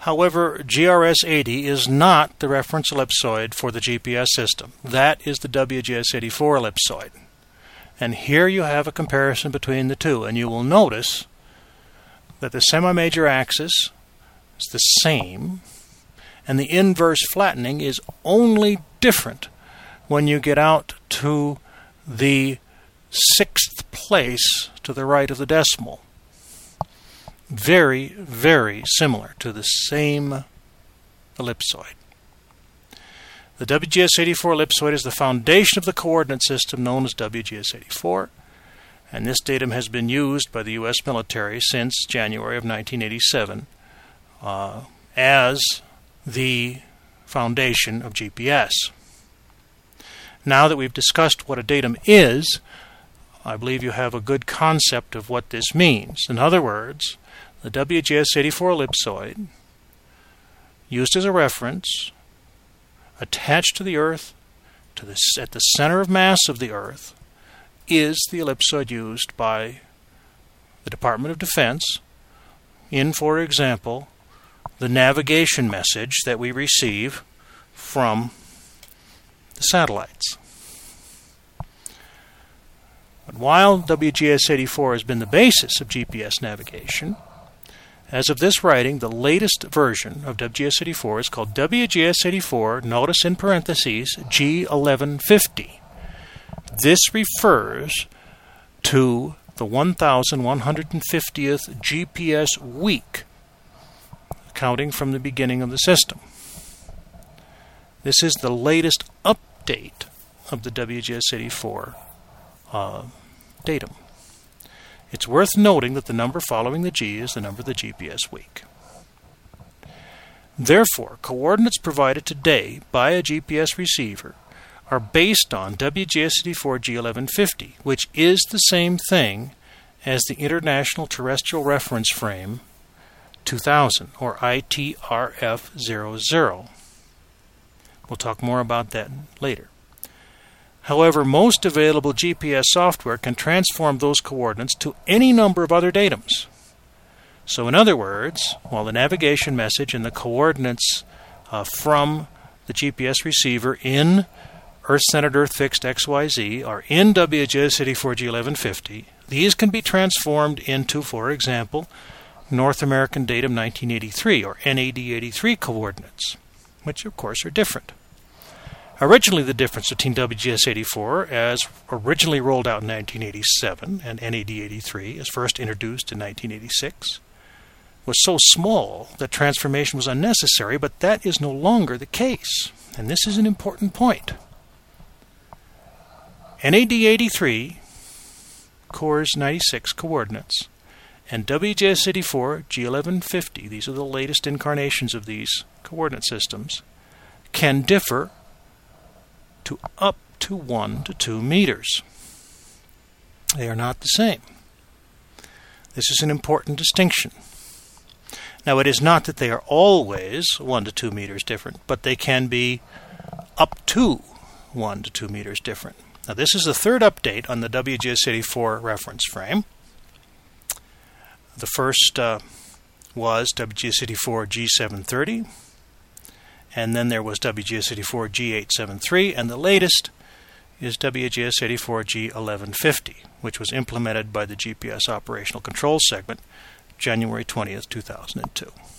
However, GRS-80 is not the reference ellipsoid for the GPS system. That is the WGS-84 ellipsoid. And here you have a comparison between the two, and you will notice that the semi-major axis is the same, and the inverse flattening is only different when you get out to the 6th place to the right of the decimal. Very, very similar to the same ellipsoid. The WGS-84 ellipsoid is the foundation of the coordinate system known as WGS-84, and this datum has been used by the U.S. military since January of 1987 as the foundation of GPS. Now that we've discussed what a datum is, I believe you have a good concept of what this means. In other words, the WGS-84 ellipsoid, used as a reference, attached to the Earth, at the center of mass of the Earth, is the ellipsoid used by the Department of Defense in, for example, the navigation message that we receive from the satellites. But while WGS-84 has been the basis of GPS navigation, as of this writing, the latest version of WGS-84 is called WGS-84, notice in parentheses, G1150. This refers to the 1,150th GPS week, counting from the beginning of the system. This is the latest update of the WGS-84 datum. It's worth noting that the number following the G is the number of the GPS week. Therefore, coordinates provided today by a GPS receiver are based on WGS-84 G1150, which is the same thing as the International Terrestrial Reference Frame 2000, or ITRF00. We'll talk more about that later. However, most available GPS software can transform those coordinates to any number of other datums. So in other words, while the navigation message and the coordinates from the GPS receiver in Earth-centered, Earth-fixed XYZ are in WGS-84 G1150, these can be transformed into, for example, North American Datum 1983 or NAD83 coordinates, which of course are different. Originally, the difference between WGS-84, as originally rolled out in 1987, and NAD83, as first introduced in 1986, was so small that transformation was unnecessary, but that is no longer the case. And this is an important point. NAD83 cores 96 coordinates, and WGS-84 G1150, these are the latest incarnations of these coordinate systems, can differ to up to 1 to 2 meters. They are not the same. This is an important distinction. Now, it is not that they are always 1 to 2 meters different, but they can be up to 1 to 2 meters different. Now, this is the third update on the WGS-84 reference frame. The first was WGS-84 G730, and then there was WGS-84 G873, and the latest is WGS-84 G1150, which was implemented by the GPS Operational Control Segment January 20th, 2002.